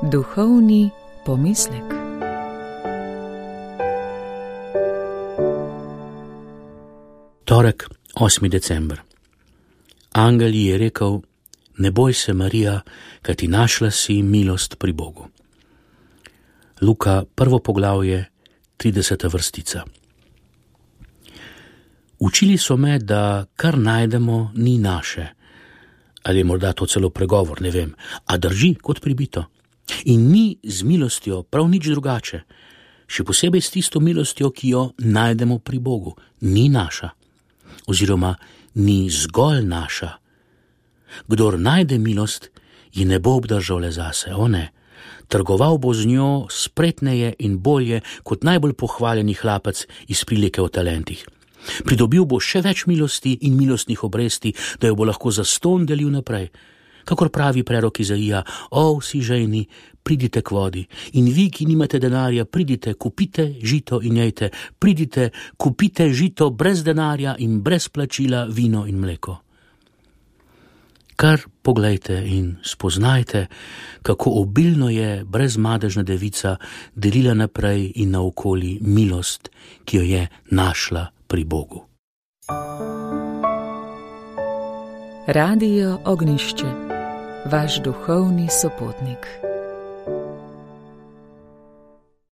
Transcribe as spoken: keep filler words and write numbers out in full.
Duhovni pomislek. Torek, osmi december. Angel ji je rekel: ne boj se, Marija, kajti našla si milost pri Bogu. Luka, prvo poglavje, trideseta vrstica. Učili so me, da kar najdemo, ni naše. Ali je morda to celo pregovor, ne vem, a drži kot pribito. In ni z milostjo prav nič drugače, še posebej s tisto milostjo, ki jo najdemo pri Bogu, ni naša, oziroma ni zgolj naša. Kdor najde milost, ji ne bo obdržal le zase, o ne. Trgoval bo z njo spretneje in bolje kot najbolj pohvaljeni hlapec iz prilike o talentih. Pridobil bo še več milosti in milostnih obresti, da jo bo lahko zastonj delil naprej. Kakor pravi prerok Izaija: o, vsi žejni, pridite k vodi, in vi, ki nimate denarja, pridite, kupite žito in jejte, pridite, kupite žito brez denarja in brez plačila, vino in mleko. Kar poglejte in spoznajte, kako obilno je brezmadežna devica delila naprej in naokoli milost, ki jo je našla pri Bogu. Radio Ognjišče, vaš duhovni sopotnik.